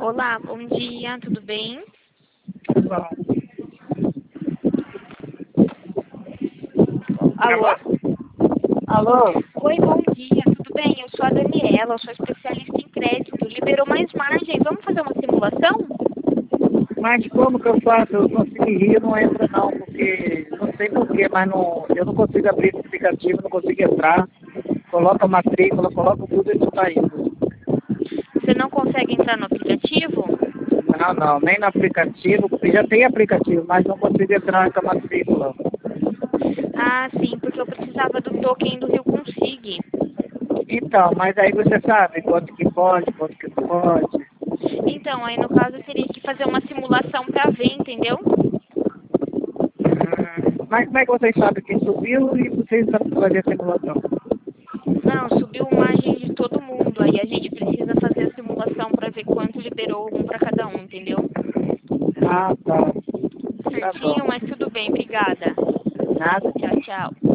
Olá, bom dia, tudo bem? Bom, Alô? alô? Oi, bom dia, tudo bem? Eu sou a Daniela, eu sou especialista em crédito. Liberou mais margem, vamos fazer uma simulação? Mas como que eu faço? Eu consegui rir, não entra não, porque não sei porquê, mas não, eu não consigo abrir o aplicativo, não consigo entrar. Coloca a matrícula, coloca tudo e não está indo. Você não consegue entrar no aplicativo? Não, nem no aplicativo, já tem aplicativo, mas não consigo entrar com a matrícula. Ah, sim, porque eu precisava do token do Rio Consig. Então, mas aí você sabe quanto que pode, quanto que não pode. Então, aí no caso eu teria que fazer uma simulação para ver, entendeu? Mas como é que vocês sabem que subiu e vocês sabem fazer a simulação? Não, subiu margem de todo mundo. Aí a gente precisa fazer a simulação para ver quanto liberou um para cada um, entendeu? Ah, tá. Tá Certinho, bom. mas tudo bem, obrigada. Nada. Tchau, tchau.